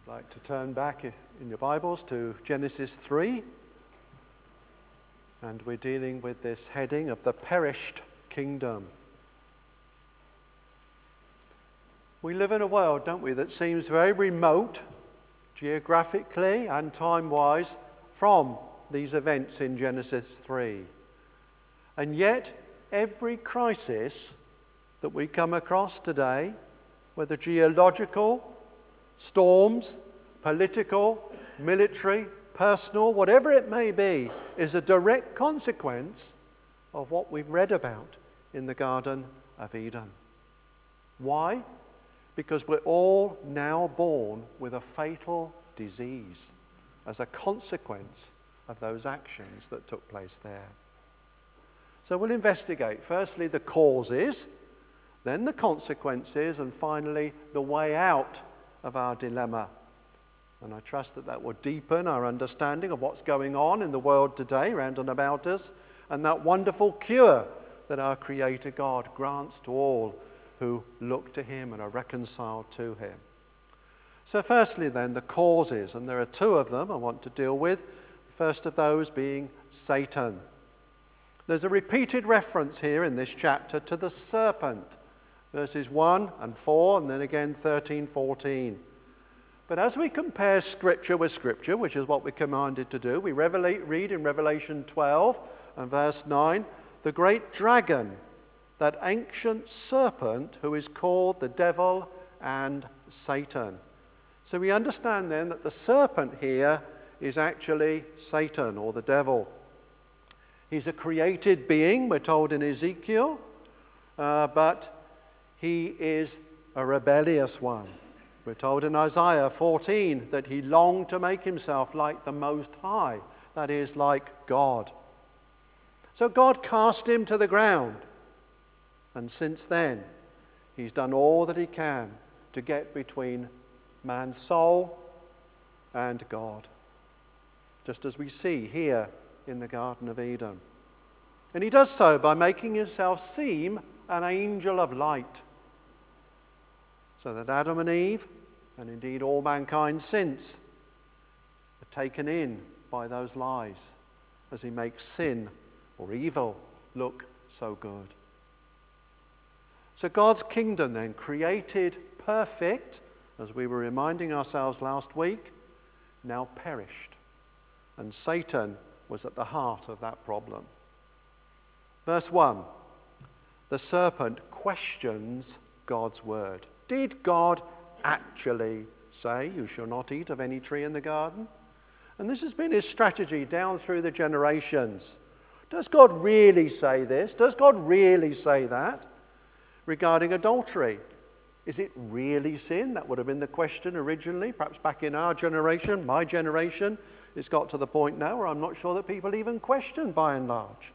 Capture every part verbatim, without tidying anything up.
I'd like to turn back in your Bibles to Genesis three, and we're dealing with this heading of the perished kingdom. We live in a world, don't we, that seems very remote, geographically and time-wise, from these events in Genesis three. And yet, every crisis that we come across today, whether geological, storms, political, military, personal, whatever it may be, is a direct consequence of what we've read about in the Garden of Eden. Why? Because we're all now born with a fatal disease as a consequence of those actions that took place there. So we'll investigate, firstly, the causes, then the consequences, and finally, the way out of our dilemma. And I trust that that will deepen our understanding of what's going on in the world today, round and about us, and that wonderful cure that our Creator God grants to all who look to Him and are reconciled to Him. So firstly then, the causes, and there are two of them I want to deal with. The first of those being Satan. There's a repeated reference here in this chapter to the serpent. Verses one and four, and then again thirteen, fourteen. But as we compare Scripture with Scripture, which is what we're commanded to do, we revelate, read in Revelation twelve and verse nine, the great dragon, that ancient serpent who is called the devil and Satan. So we understand then that the serpent here is actually Satan, or the devil. He's a created being, we're told in Ezekiel, uh, but he is a rebellious one. We're told in Isaiah fourteen that he longed to make himself like the Most High, that is, like God. So God cast him to the ground, and since then he's done all that he can to get between man's soul and God, just as we see here in the Garden of Eden. And he does so by making himself seem an angel of light, so that Adam and Eve, and indeed all mankind since, are taken in by those lies as he makes sin or evil look so good. So God's kingdom then, created perfect, as we were reminding ourselves last week, now perished. And Satan was at the heart of that problem. Verse one, the serpent questions God's word. Did God actually say, you shall not eat of any tree in the garden? And this has been his strategy down through the generations. Does God really say this? Does God really say that? Regarding adultery, is it really sin? That would have been the question originally, perhaps back in our generation, my generation. It's got to the point now where I'm not sure that people even question by and large.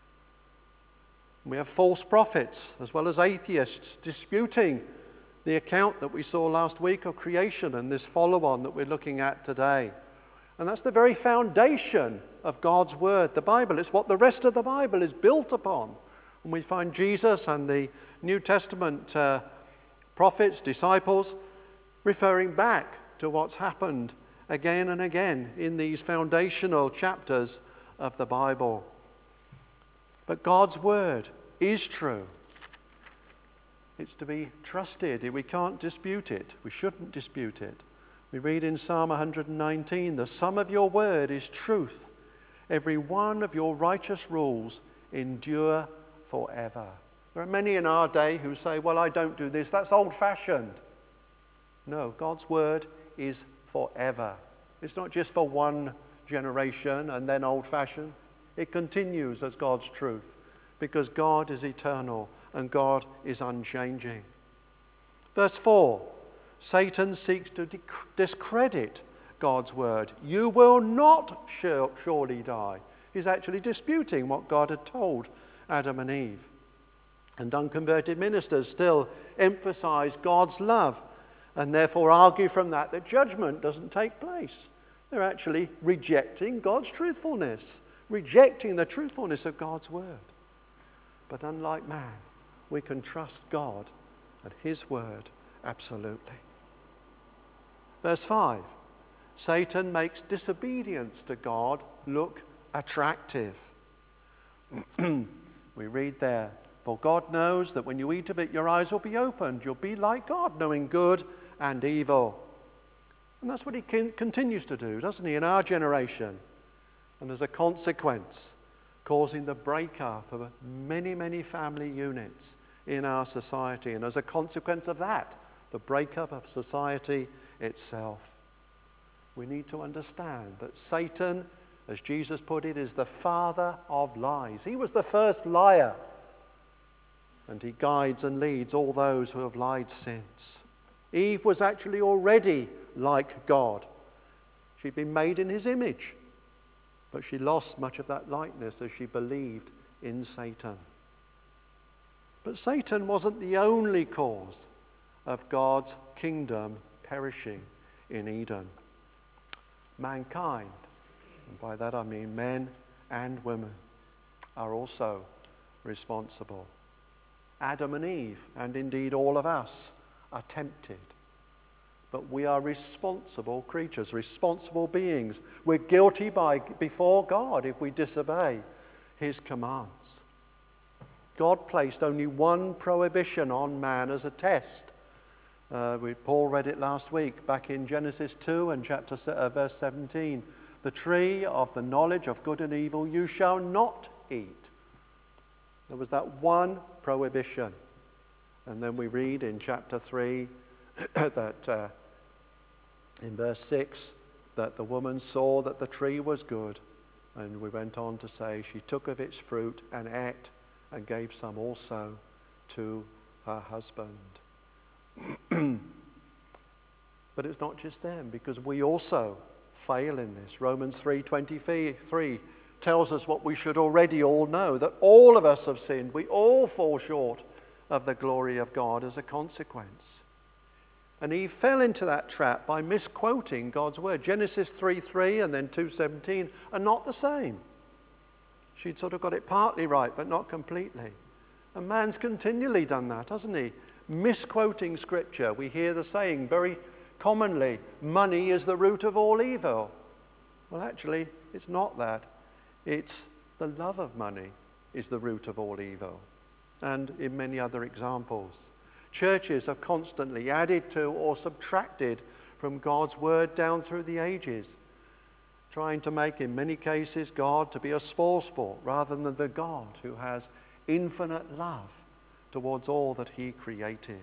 We have false prophets as well as atheists disputing the account that we saw last week of creation and this follow-on that we're looking at today. And that's the very foundation of God's word, the Bible. It's what the rest of the Bible is built upon. And we find Jesus and the New Testament uh, prophets, disciples, referring back to what's happened again and again in these foundational chapters of the Bible. But God's word is true. It's to be trusted. We can't dispute it. We shouldn't dispute it. We read in Psalm one hundred nineteen, the sum of your word is truth. Every one of your righteous rules endure forever. There are many in our day who say, well, I don't do this. That's old-fashioned. No, God's word is forever. It's not just for one generation and then old-fashioned. It continues as God's truth because God is eternal and God is unchanging. Verse four, Satan seeks to discredit God's word. You will not surely die. He's actually disputing what God had told Adam and Eve. And unconverted ministers still emphasize God's love and therefore argue from that that judgment doesn't take place. They're actually rejecting God's truthfulness, rejecting the truthfulness of God's word. But unlike man, we can trust God and His word absolutely. Verse five, Satan makes disobedience to God look attractive. We read there, for God knows that when you eat of it, your eyes will be opened. You'll be like God, knowing good and evil. And that's what he can, continues to do, doesn't he, in our generation. And as a consequence, causing the breakup of many, many family units in our society. And as a consequence of that, the breakup of society itself. We need to understand that Satan, as Jesus put it, is the father of lies. He was the first liar. And he guides and leads all those who have lied since. Eve was actually already like God. She'd been made in his image. But she lost much of that likeness as she believed in Satan. But Satan wasn't the only cause of God's kingdom perishing in Eden. Mankind, and by that I mean men and women, are also responsible. Adam and Eve, and indeed all of us, are tempted. But we are responsible creatures, responsible beings. We're guilty by, before God if we disobey his commands. God placed only one prohibition on man as a test. Uh, we, Paul read it last week back in Genesis two and chapter uh, verse seventeen. The tree of the knowledge of good and evil you shall not eat. There was that one prohibition. And then we read in chapter three that uh, in verse six that the woman saw that the tree was good. And we went on to say she took of its fruit and ate and gave some also to her husband. But it's not just them, because we also fail in this. Romans three twenty-three tells us what we should already all know, that all of us have sinned. We all fall short of the glory of God as a consequence. And Eve fell into that trap by misquoting God's word. Genesis three three and then two seventeen are not the same. She'd sort of got it partly right, but not completely. And man's continually done that, hasn't he? Misquoting Scripture. We hear the saying very commonly, money is the root of all evil. Well, actually, it's not that. It's the love of money is the root of all evil. And in many other examples. Churches have constantly added to or subtracted from God's word down through the ages, trying to make, in many cases, God to be a small sport rather than the God who has infinite love towards all that he created.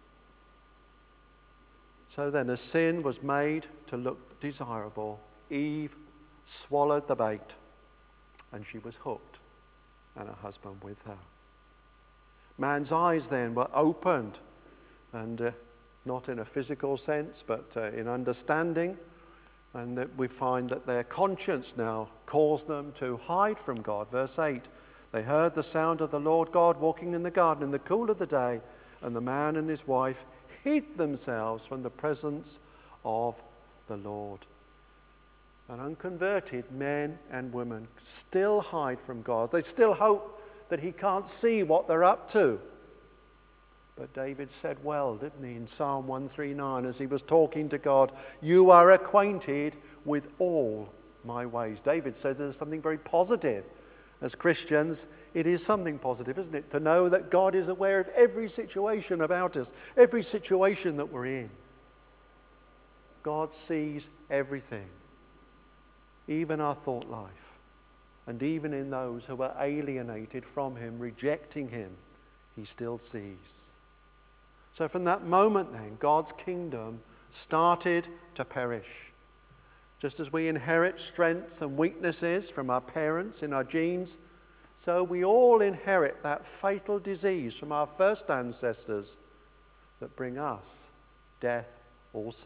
So then, as sin was made to look desirable, Eve swallowed the bait, and she was hooked, and her husband with her. Man's eyes then were opened, and uh, not in a physical sense, but uh, in understanding, and that we find that their conscience now caused them to hide from God. Verse eight, they heard the sound of the Lord God walking in the garden in the cool of the day, and the man and his wife hid themselves from the presence of the Lord. And unconverted men and women still hide from God. They still hope that he can't see what they're up to. But David said well, didn't he, in Psalm one thirty-nine, as he was talking to God, you are acquainted with all my ways. David says there's something very positive. As Christians, it is something positive, isn't it? To know that God is aware of every situation about us, every situation that we're in. God sees everything, even our thought life, and even in those who are alienated from him, rejecting him, he still sees. So from that moment then, God's kingdom started to perish. Just as we inherit strengths and weaknesses from our parents in our genes, so we all inherit that fatal disease from our first ancestors that bring us death also.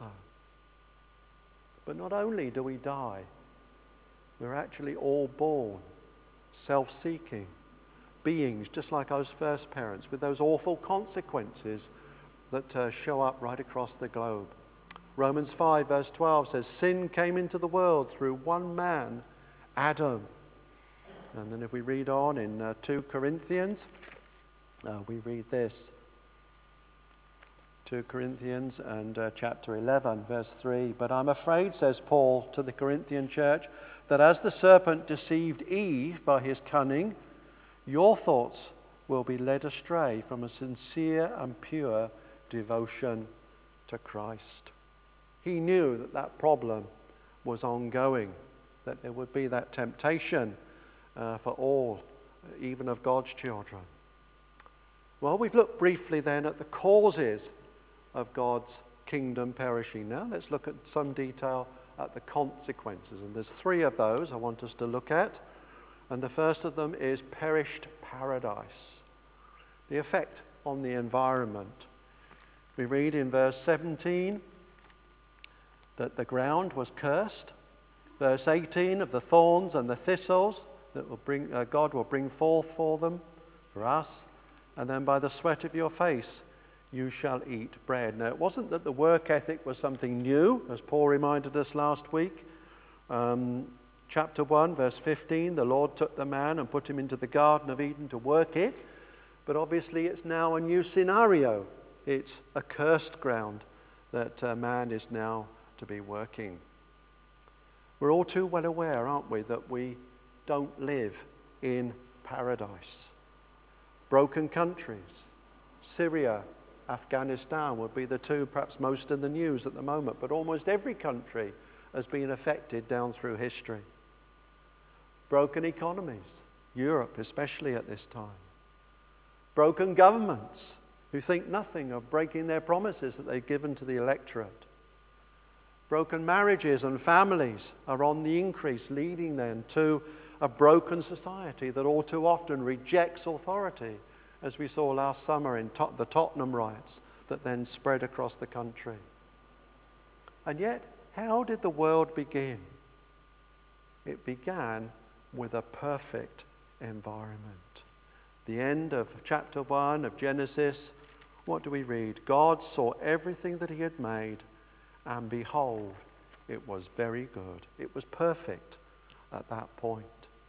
But not only do we die, we're actually all born self-seeking beings, just like those first parents, with those awful consequences that uh, show up right across the globe. Romans five verse twelve says, sin came into the world through one man, Adam. And then if we read on in uh, two Corinthians, uh, we read this. two Corinthians and uh, chapter eleven, verse three. But I'm afraid, says Paul to the Corinthian church, that as the serpent deceived Eve by his cunning, your thoughts will be led astray from a sincere and pure devotion to Christ. He knew that that problem was ongoing, that there would be that temptation uh, for all, even of God's children. Well, we've looked briefly then at the causes of God's kingdom perishing. Now let's look at some detail at the consequences. And there's three of those I want us to look at. And the first of them is perished paradise. The effect on the environment. We read in verse seventeen that the ground was cursed. Verse eighteen, of the thorns and the thistles that will bring, uh, God will bring forth for them, for us. And then by the sweat of your face you shall eat bread. Now, it wasn't that the work ethic was something new, as Paul reminded us last week. Um, chapter one, verse fifteen, the Lord took the man and put him into the Garden of Eden to work it. But obviously it's now a new scenario. It's a cursed ground that uh, man is now to be working. We're all too well aware, aren't we, that we don't live in paradise. Broken countries, Syria, Afghanistan would be the two perhaps most in the news at the moment, but almost every country has been affected down through history. Broken economies, Europe especially at this time. Broken governments who think nothing of breaking their promises that they've given to the electorate. Broken marriages and families are on the increase, leading then to a broken society that all too often rejects authority, as we saw last summer in Tot- the Tottenham riots that then spread across the country. And yet, how did the world begin? It began with a perfect environment. The end of chapter one of Genesis, what do we read? God saw everything that he had made, and behold, it was very good. It was perfect at that point.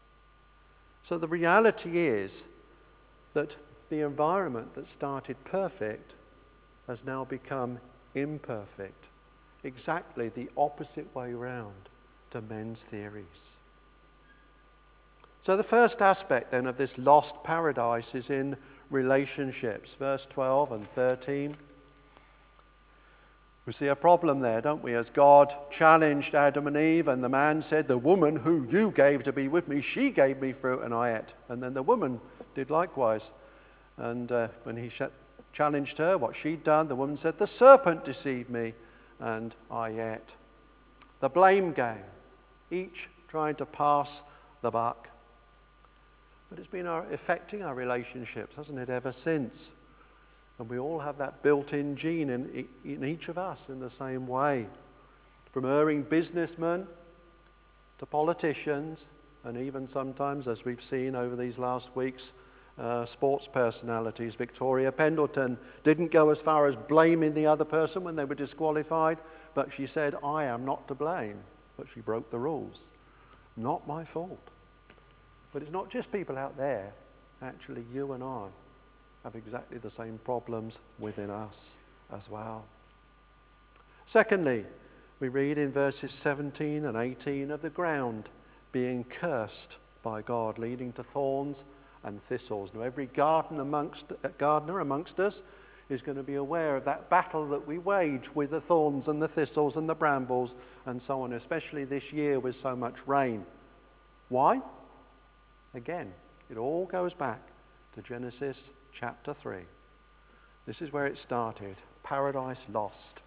So the reality is that the environment that started perfect has now become imperfect. Exactly the opposite way round to men's theories. So the first aspect then of this lost paradise is in relationships. Verse twelve and thirteen. We see a problem there, don't we? As God challenged Adam and Eve, and the man said, the woman who you gave to be with me, she gave me fruit and I ate. And then the woman did likewise. And uh, when he sh- challenged her, what she'd done, the woman said, the serpent deceived me and I ate. The blame game, each trying to pass the buck. But it's been our, affecting our relationships, hasn't it, ever since? And we all have that built-in gene in, in each of us in the same way. From erring businessmen to politicians, and even sometimes, as we've seen over these last weeks, uh, sports personalities. Victoria Pendleton didn't go as far as blaming the other person when they were disqualified, but she said, I am not to blame, but she broke the rules. Not my fault. But it's not just people out there. Actually, you and I have exactly the same problems within us as well. Secondly, we read in verses seventeen and eighteen of the ground being cursed by God, leading to thorns and thistles. Now, every garden amongst, uh, gardener amongst us is going to be aware of that battle that we wage with the thorns and the thistles and the brambles and so on, especially this year with so much rain. Why? Again, it all goes back to Genesis chapter three. This is where it started. Paradise lost.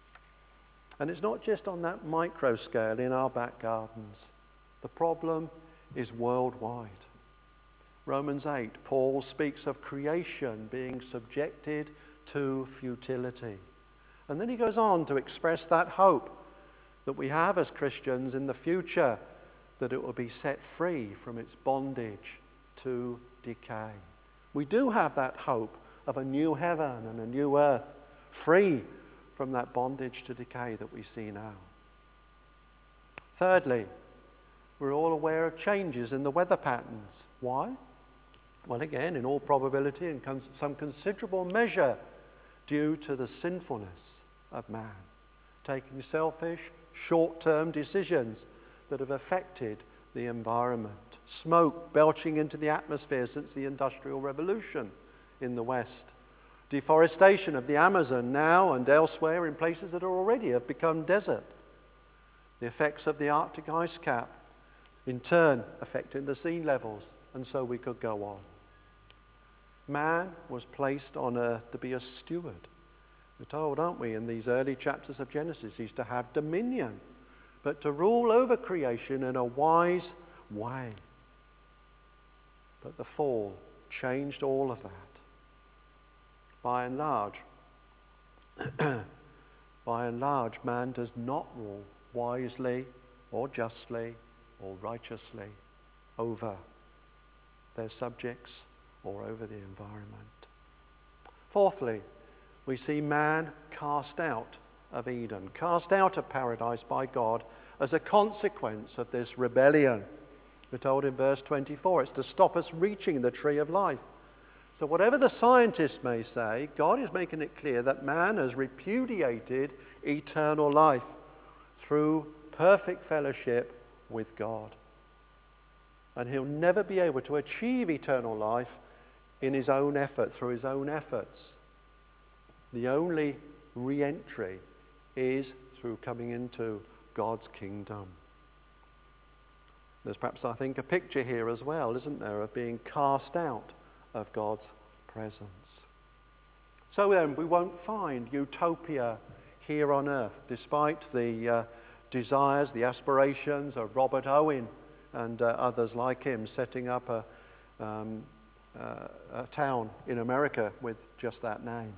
And it's not just on that micro scale in our back gardens. The problem is worldwide. Romans eight, Paul speaks of creation being subjected to futility. And then he goes on to express that hope that we have as Christians in the future, that it will be set free from its bondage to decay. We do have that hope of a new heaven and a new earth, free from that bondage to decay that we see now. Thirdly, we're all aware of changes in the weather patterns. Why? Well, again, in all probability, in some considerable measure, due to the sinfulness of man, taking selfish, short-term decisions that have affected the environment. Smoke belching into the atmosphere since the Industrial Revolution in the West. Deforestation of the Amazon now and elsewhere in places that are already have become desert. The effects of the Arctic ice cap, in turn affecting the sea levels, and so we could go on. Man was placed on earth to be a steward. We're told, aren't we, in these early chapters of Genesis, he's to have dominion, but to rule over creation in a wise way. But the fall changed all of that. By and large, by and large, man does not rule wisely or justly or righteously over their subjects or over the environment. Fourthly, we see man cast out of Eden, cast out of paradise by God as a consequence of this rebellion. We're told in verse twenty-four, it's to stop us reaching the tree of life. So whatever the scientists may say, God is making it clear that man has repudiated eternal life through perfect fellowship with God. And he'll never be able to achieve eternal life in his own effort, through his own efforts. The only re-entry is through coming into God's kingdom. There's perhaps, I think, a picture here as well, isn't there, of being cast out of God's presence. So then, we won't find utopia here on earth, despite the uh, desires, the aspirations of Robert Owen and uh, others like him setting up a, um, uh, a town in America with just that name.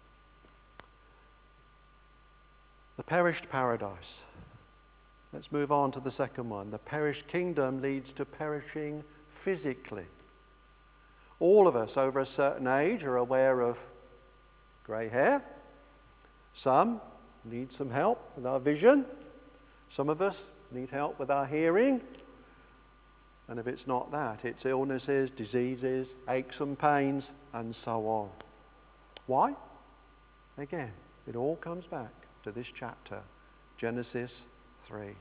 The perished paradise. Let's move on to the second one. The perished kingdom leads to perishing physically. All of us over a certain age are aware of grey hair. Some need some help with our vision. Some of us need help with our hearing. And if it's not that, it's illnesses, diseases, aches and pains, and so on. Why? Again, it all comes back to this chapter, Genesis three.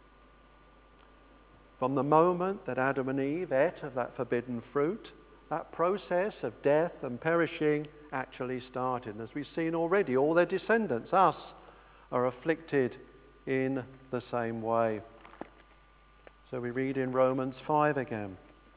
From the moment that Adam and Eve ate of that forbidden fruit, that process of death and perishing actually started. And as we've seen already, all their descendants, us, are afflicted in the same way. So we read in Romans five again.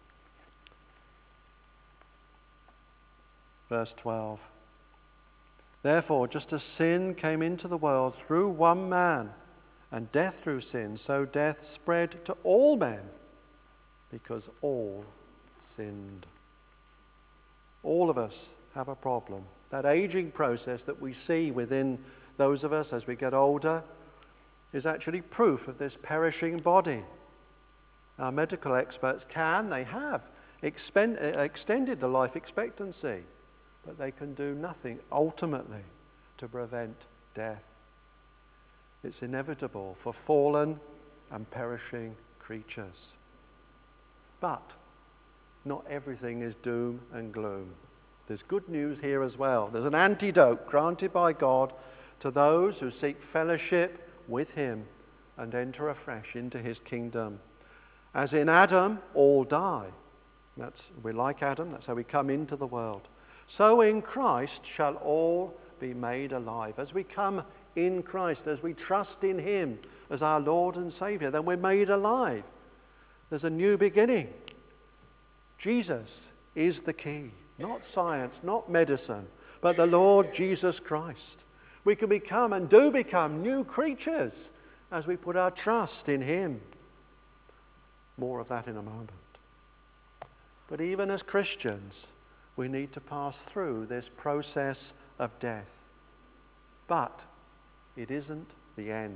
Verse twelve. Therefore, just as sin came into the world through one man, and death through sin, so death spread to all men, because all sinned. All of us have a problem. That aging process that we see within those of us as we get older is actually proof of this perishing body. Our medical experts can, they have, expend, extended the life expectancy, but they can do nothing ultimately to prevent death. It's inevitable for fallen and perishing creatures. But not everything is doom and gloom. There's good news here as well. There's an antidote granted by God to those who seek fellowship with him and enter afresh into his kingdom. As in Adam, all die. That's, we're like Adam, that's how we come into the world. So in Christ shall all be made alive. As we come in Christ, as we trust in him as our Lord and Saviour, then we're made alive. There's a new beginning. Jesus is the key. Not science, not medicine, but the Lord Jesus Christ. We can become and do become new creatures as we put our trust in him. More of that in a moment. But even as Christians, we need to pass through this process of death. But it isn't the end.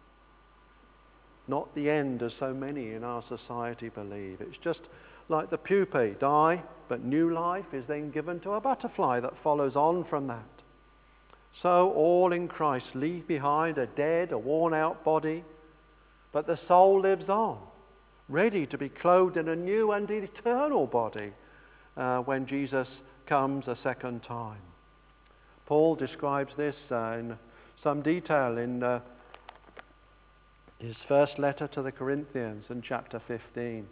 Not the end as so many in our society believe. It's just like the pupae die, but new life is then given to a butterfly that follows on from that. So all in Christ leave behind a dead, a worn-out body, but the soul lives on, ready to be clothed in a new and eternal body uh, when Jesus comes a second time. Paul describes this uh, in some detail in uh, his first letter to the Corinthians in chapter fifteen.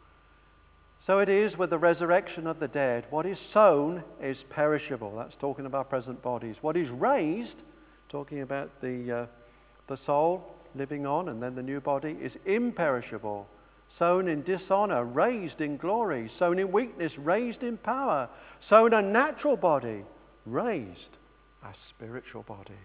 So it is with the resurrection of the dead. What is sown is perishable. That's talking about present bodies. What is raised, talking about the, uh, the soul living on, and then the new body, is imperishable. Sown in dishonor, raised in glory. Sown in weakness, raised in power. Sown a natural body, raised a spiritual body.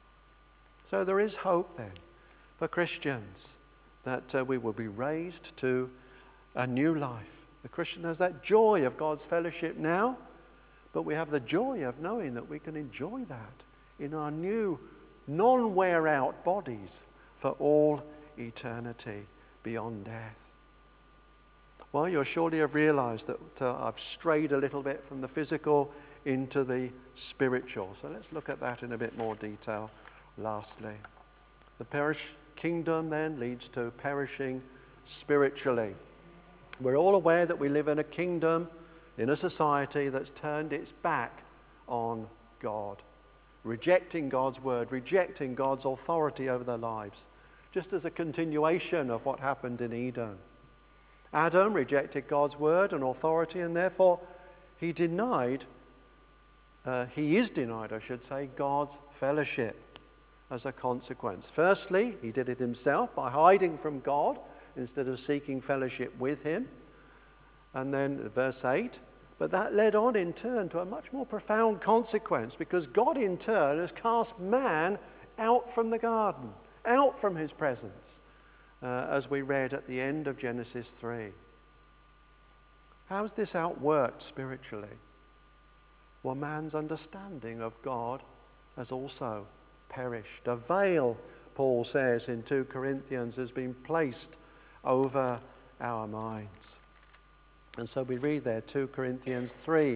So there is hope then for Christians that uh, we will be raised to a new life. The Christian has that joy of God's fellowship now, but we have the joy of knowing that we can enjoy that in our new, non-wear-out bodies for all eternity beyond death. Well, you'll surely have realized that uh, I've strayed a little bit from the physical into the spiritual. So let's look at that in a bit more detail. Lastly, the perish kingdom then leads to perishing spiritually. We're all aware that we live in a kingdom, in a society that's turned its back on God, rejecting God's word, rejecting God's authority over their lives, just as a continuation of what happened in Eden. Adam rejected God's word and authority, and therefore he denied, uh, he is denied, I should say, God's fellowship as a consequence. Firstly, he did it himself by hiding from God instead of seeking fellowship with him. And then verse eight, but that led on in turn to a much more profound consequence, because God in turn has cast man out from the garden, out from his presence, uh, as we read at the end of Genesis three. How's this outworked spiritually? Well, man's understanding of God has also perished. A veil, Paul says in two Corinthians, has been placed over our minds. And so we read there, two Corinthians three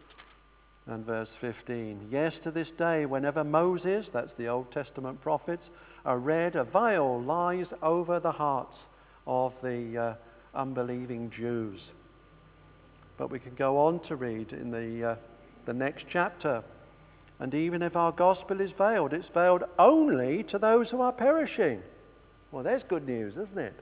and verse fifteen. Yes, to this day, whenever Moses, that's the Old Testament prophets, are read, a veil lies over the hearts of the uh, unbelieving Jews. But we can go on to read in the, uh, the next chapter. And even if our gospel is veiled, it's veiled only to those who are perishing. Well, there's good news, isn't it?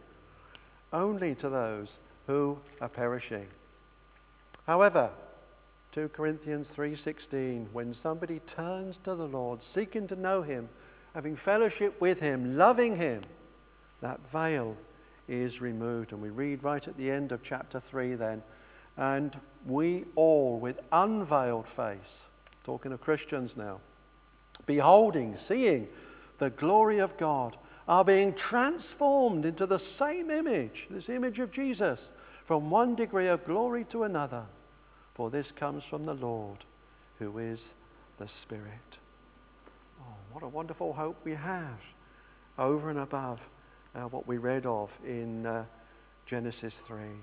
Only to those who are perishing. However, two Corinthians three sixteen, when somebody turns to the Lord, seeking to know him, having fellowship with him, loving him, that veil is removed. And we read right at the end of chapter three then, and we all with unveiled face, talking of Christians now, beholding, seeing the glory of God, are being transformed into the same image, this image of Jesus, from one degree of glory to another. For this comes from the Lord, who is the Spirit. Oh, what a wonderful hope we have over and above uh, what we read of in uh, Genesis three.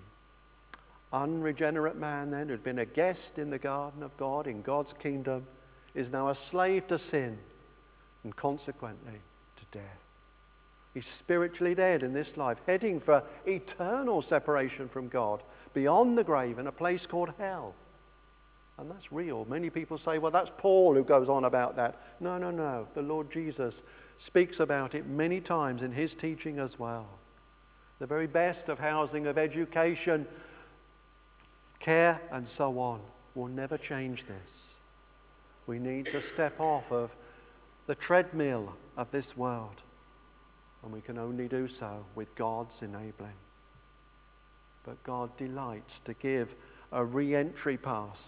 Unregenerate man then, who'd been a guest in the garden of God, in God's kingdom, is now a slave to sin and consequently to death. He's spiritually dead in this life, heading for eternal separation from God, beyond the grave in a place called hell. And that's real. Many people say, well, that's Paul who goes on about that. No, no, no. The Lord Jesus speaks about it many times in his teaching as well. The very best of housing, of education, care, and so on will never change this. We need to step off of the treadmill of this world, and we can only do so with God's enabling. But God delights to give a re-entry pass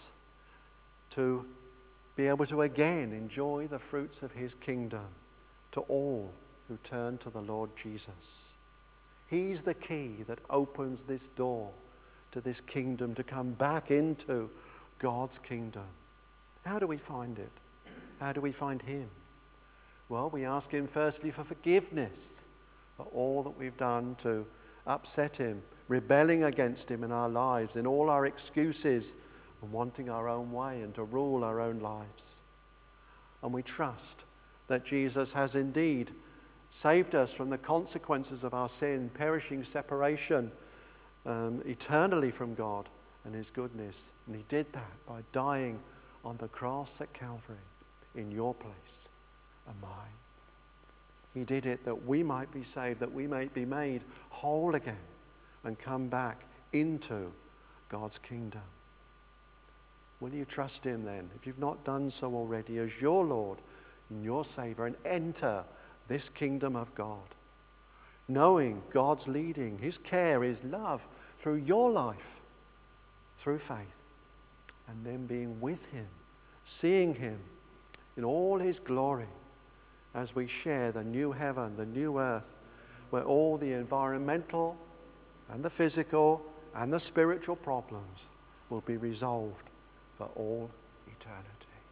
to be able to again enjoy the fruits of his kingdom to all who turn to the Lord Jesus. He's the key that opens this door to this kingdom, to come back into God's kingdom. How do we find it? How do we find him? Well, we ask him firstly for forgiveness for all that we've done to upset him, rebelling against him in our lives, in all our excuses, and wanting our own way and to rule our own lives. And we trust that Jesus has indeed saved us from the consequences of our sin, perishing separation um, eternally from God and his goodness. And he did that by dying on the cross at Calvary. in your place and mine. He did it that we might be saved, that we might be made whole again and come back into God's kingdom. Will you trust him then, if you've not done so already, as your Lord and your Savior, and enter this kingdom of God, knowing God's leading, his care, his love through your life, through faith, and then being with him, seeing him in all his glory as we share the new heaven, the new earth, where all the environmental and the physical and the spiritual problems will be resolved for all eternity.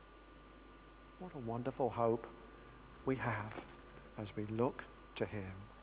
What a wonderful hope we have as we look to him.